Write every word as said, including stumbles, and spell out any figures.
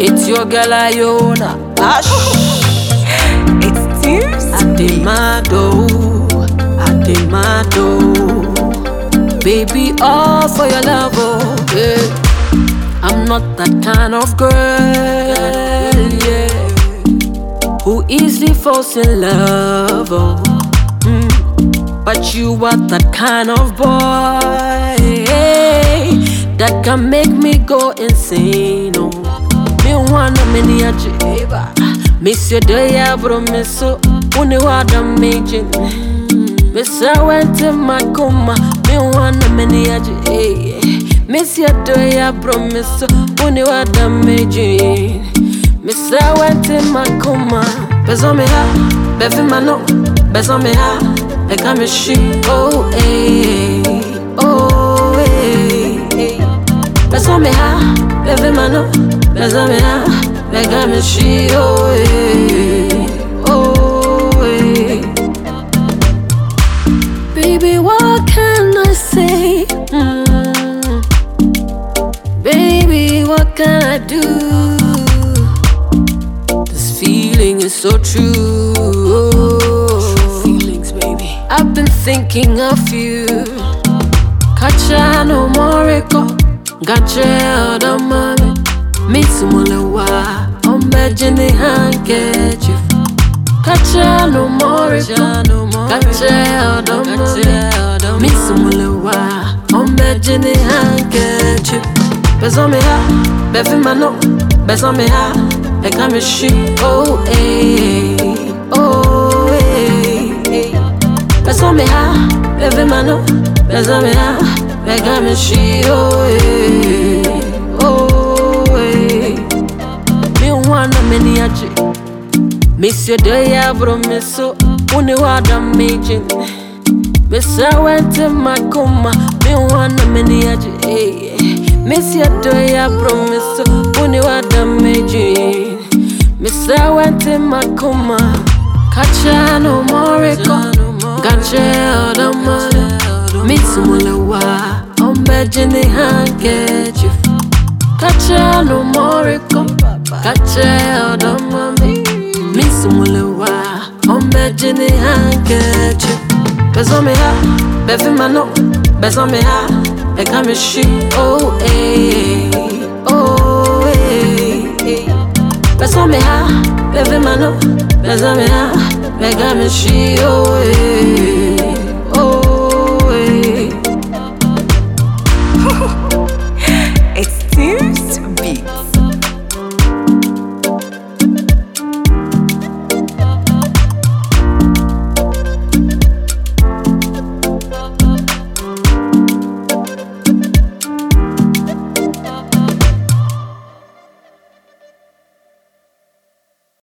It's your girl Iona. Ash. It's tears. I did my dough. I did my dough. Baby, all for your love, oh yeah. I'm not that kind of girl, yeah, who easily falls in love, oh. Mm. But you are that kind of boy, yeah, that can make me go insane, oh. Me wanna many a jiba, miss your day, I promise so. Only what I'm making, miss I went to my coma. Me wanna many a jiba. Miss your day, I promise so. Only what I'm making, miss I went to my coma. Best on me ha, best in my no, best on me ha. I got me shit, oh eh, oh eh. Best on me ha, best in my no, best on me ha. I got me shit, oh eh, oh eh. Baby, what can I say? Mm. Baby, what can I do? This feeling is so true. True feelings, baby. I've been thinking of you. Kacha no moreko, gacha oda mami. Mitsumulewa, omejini handkerchief. Kacha no moreko, gacha oda mami. Mitsumulewa, omejini handkerchief. Best on me ha, best in my no, best on me ha. I got me shit, oh eh, oh eh. Best on me ha, best in my no, best on me ha. I got me shit, oh eh, oh eh. Me wanna many a G, miss your day, I promise so. Only what I'm making, miss I went to my coma. Me wanna many a G. Miss your day, I promise so. Only what I'm making, miss I went in my coma. Kacha no moreko, gacha oda mami. Mitsumulewa, omejini handkerchief. Kacha no moreko, gacha oda mami. Mitsumulewa, omejini handkerchief. Best on me ha, best in my no, best on me ha. I got me shit, oh eh, oh eh. Best on me ha, best in my no, best on me ha. I got me shit, oh eh.